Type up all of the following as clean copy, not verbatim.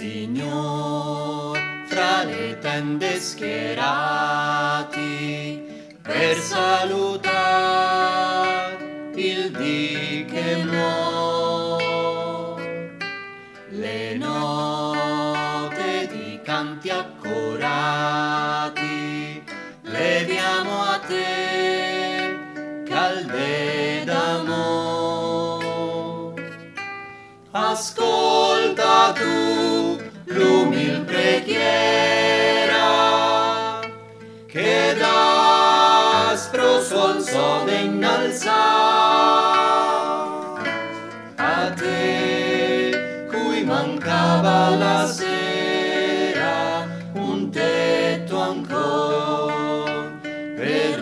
Signor, fra le tende schierati per salutar il dì che muor, le note di canti accorati leviamo a te, calde d'amor. Ascolta tu l'umil preghiera che d'aspro suol sode innalzar a te cui mancava la sera un tetto ancor per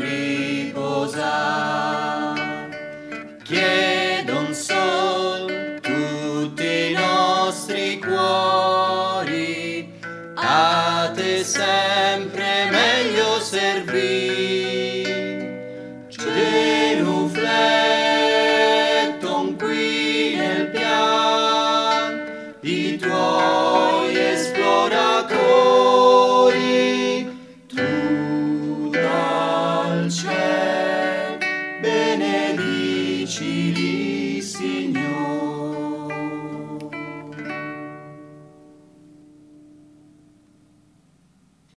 riposar. Chiedon sol tutti i nostri cuori, a te sempre meglio servir. Genufletton qui nel pian i tuoi esploratori, tu dal ciel benedicili, Signore.